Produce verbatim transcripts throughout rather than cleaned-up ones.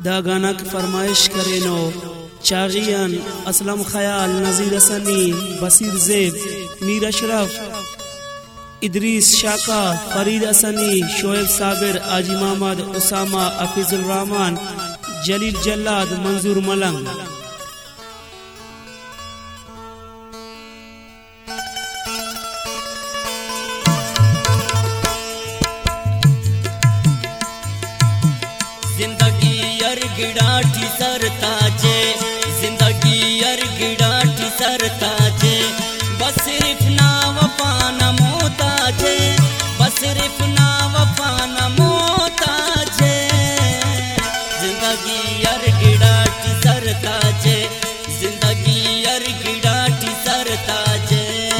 दा गाना की फरमाइश करे नो चागियन असलम ख्याल नजीर असनी बसीर जेब मीर अशरफ इदरीस शाका फरीद असनी शोएब साबिर आजी मोहम्मद उसामा हफीजुल रहमान जलील जल्लाद मंजूर मलंग। जिंदगी यार गिड़ाठी सरताजे, जिंदगी यार गिड़ाठी सरताजे, बस सिर्फ ना वफाना मोताजे, बस सिर्फ ना वफाना मोताजे। जिंदगी यार गिड़ाठी सरताजे, जिंदगी यार गिड़ाठी सरताजे।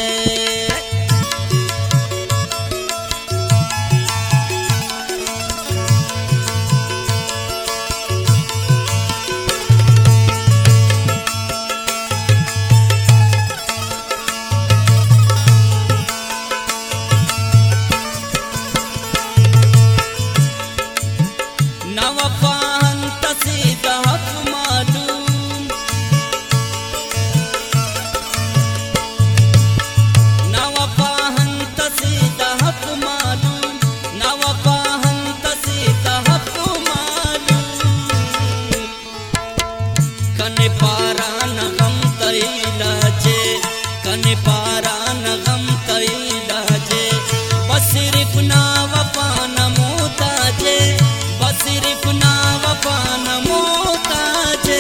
कने पारा न गम तैलाजे, कने पारा न गम तैलाजे, बस सिर्फ ना वफाना मोताजे, बस सिर्फ ना वफाना मोताजे।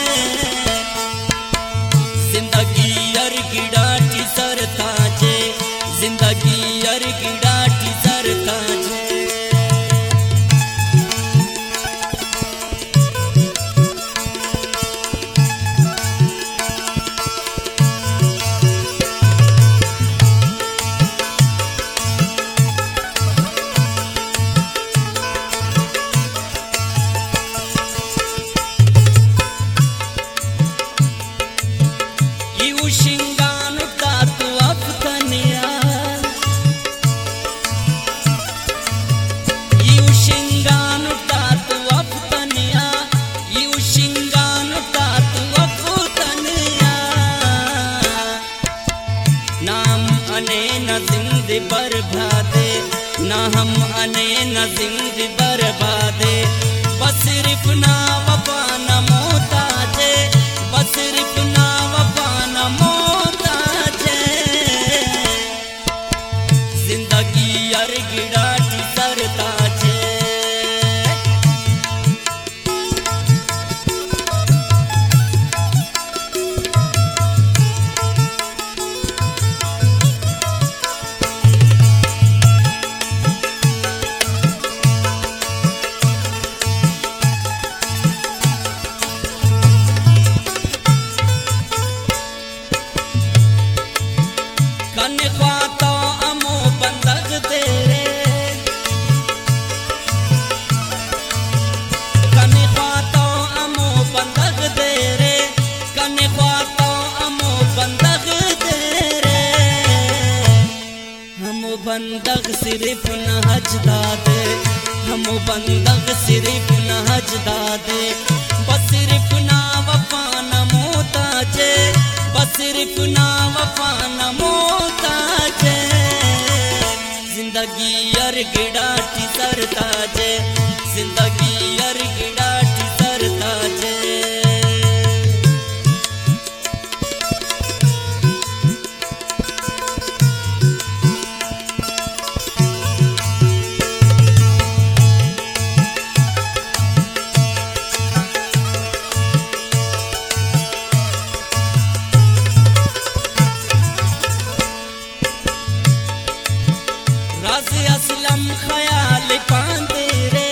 जिंदगी यार गिड़ाठी सरताजे, जिंदगी यार गिड़ाठी सरताजे। जिंदगी बर्बादे ना हम अने न जिंदगी बर्बादे, बस सिर्फ ना वफाना मोताजे, बस सिर्फ ना वफाना मोताजे। जिंदगी यार गिड़ाठी सरताजे। कने ख्वातो अमो बंदग तेरे, कने ख्वातो अमो बंदग तेरे, कने ख्वातो अमो बंदग तेरे। हम बंदग सिर्फ न हजदा दे, हम बंदग सिर्फ न हजदा दे, बस सिर्फ ना वफाना मोताजे, बस सिर्फ ना वफाना मोताजे। जिंदगी यार गिड़ाठी सरताजे, जिंदगी यार गिड़ाठी सरताजे। राज़ी असलम ख्याल पांदे रे,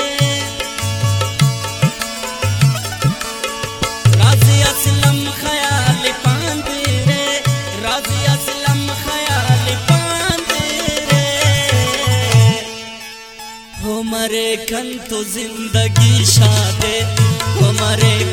राज़ी असलम ख्याल पांदे रे, राज़ी असलम ख्याल पांदे रे। हो मरे खन तो जिंदगी शादे, हो मरे